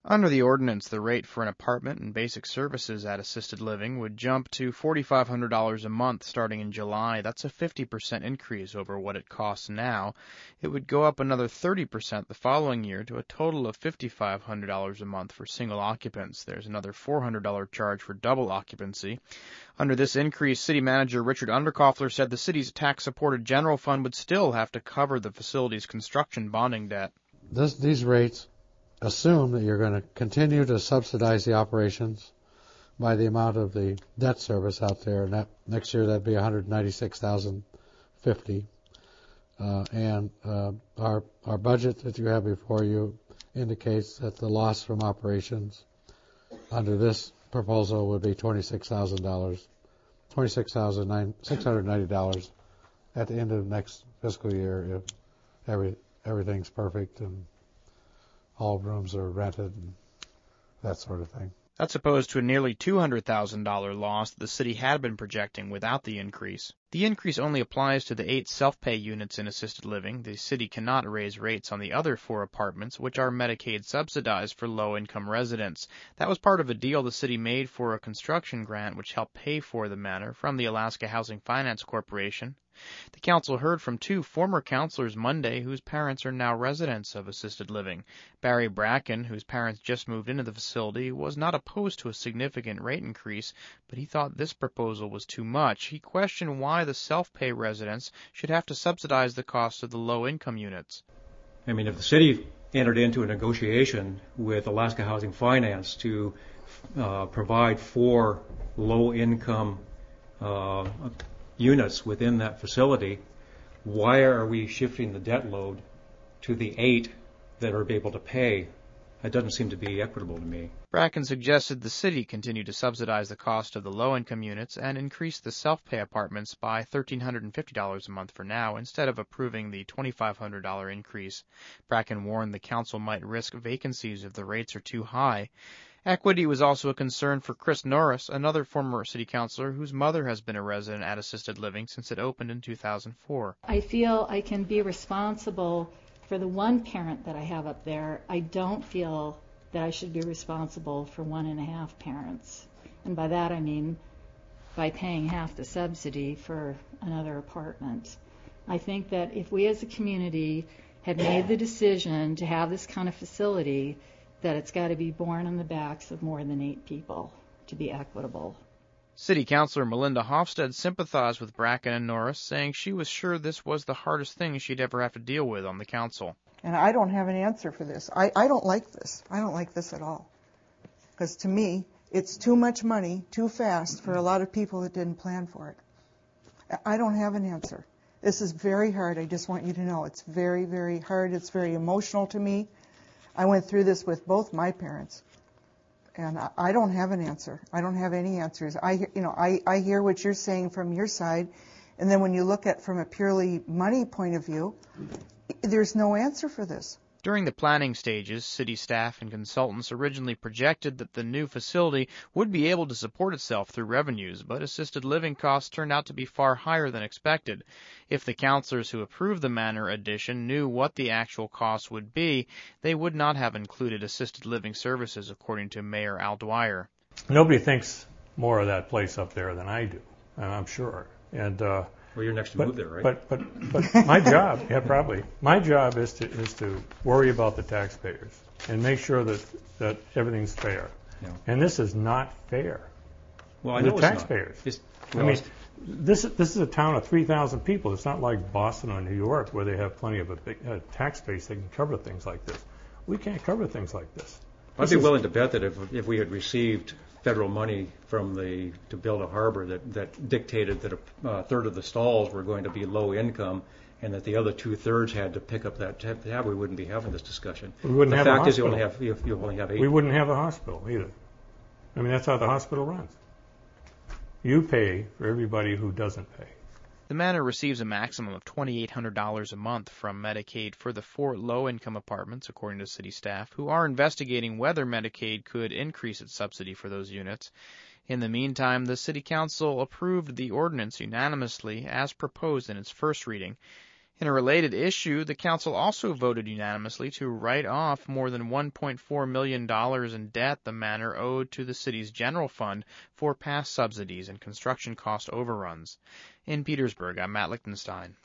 Under the ordinance, the rate for an apartment and basic services at assisted living would jump to $4,500 a month starting in July. That's a 50% increase over what it costs now. It would go up another 30% the following year to a total of $5,500 a month for single occupants. There's another $400 charge for double occupancy. Under this increase, City Manager Richard Underkoffler said the city's tax-supported general fund would still have to cover the facility's construction bonding debt. These rates assume that you're going to continue to subsidize the operations by the amount of the debt service out there, and that next year that'd be $196,050. And our budget that you have before you indicates that the loss from operations under this proposal would be $26,690 at the end of next fiscal year if everything's perfect and all rooms are rented and that sort of thing. That's opposed to a nearly $200,000 loss that the city had been projecting without the increase. The increase only applies to the 8 self-pay units in assisted living. The city cannot raise rates on the other 4 apartments, which are Medicaid subsidized for low-income residents. That was part of a deal the city made for a construction grant which helped pay for the manor from the Alaska Housing Finance Corporation. The council heard from 2 former counselors Monday whose parents are now residents of assisted living. Barry Bracken, whose parents just moved into the facility, was not opposed to a significant rate increase, but he thought this proposal was too much. He questioned why the self-pay residents should have to subsidize the cost of the low-income units. I mean, if the city entered into a negotiation with Alaska Housing Finance to provide 4 low-income units within that facility, why are we shifting the debt load to the 8 that are able to pay? That doesn't seem to be equitable to me. Bracken suggested the city continue to subsidize the cost of the low-income units and increase the self-pay apartments by $1,350 a month for now, instead of approving the $2,500 increase. Bracken warned the council might risk vacancies if the rates are too high. Equity was also a concern for Chris Norris, another former city councilor whose mother has been a resident at assisted living since it opened in 2004. I feel I can be responsible for the one parent that I have up there. I don't feel that I should be responsible for 1.5 parents. And by that I mean by paying half the subsidy for another apartment. I think that if we as a community had made the decision to have this kind of facility, that it's got to be borne on the backs of more than 8 people to be equitable. City Councilor Melinda Hofstad sympathized with Bracken and Norris, saying she was sure this was the hardest thing she'd ever have to deal with on the council. And I don't have an answer for this. I don't like this. I don't like this at all. Because to me, it's too much money, too fast for a lot of people that didn't plan for it. I don't have an answer. This is very hard. I just want you to know it's very, very hard. It's very emotional to me. I went through this with both my parents, and I don't have an answer. I don't have any answers. I hear what you're saying from your side, and then when you look at from a purely money point of view, there's no answer for this. During the planning stages, city staff and consultants originally projected that the new facility would be able to support itself through revenues, but assisted living costs turned out to be far higher than expected. If the councilors who approved the manor addition knew what the actual cost would be, they would not have included assisted living services, according to Mayor Al Dwyer. Nobody thinks more of that place up there than I do, and I'm sure. And well, you're next to move there, right? But my job, probably. My job is to worry about the taxpayers and make sure that everything's fair. Yeah. And this is not fair. Well, I know the it's taxpayers. Not. This is a town of 3,000 people. It's not like Boston or New York where they have plenty of a big tax base that can cover things like this. We can't cover things like this. I'd be willing to bet that if we had received federal money to build a harbor that dictated that a third of the stalls were going to be low income and that the other 2/3 had to pick up that tab, we wouldn't be having this discussion. We wouldn't the have fact a is hospital. you only have 8. We wouldn't have a hospital either. I mean, that's how the hospital runs. You pay for everybody who doesn't pay. The manor receives a maximum of $2,800 a month from Medicaid for the 4 low-income apartments, according to city staff, who are investigating whether Medicaid could increase its subsidy for those units. In the meantime, the City Council approved the ordinance unanimously as proposed in its first reading. In a related issue, the council also voted unanimously to write off more than $1.4 million in debt the manor owed to the city's general fund for past subsidies and construction cost overruns. In Petersburg, I'm Matt Lichtenstein.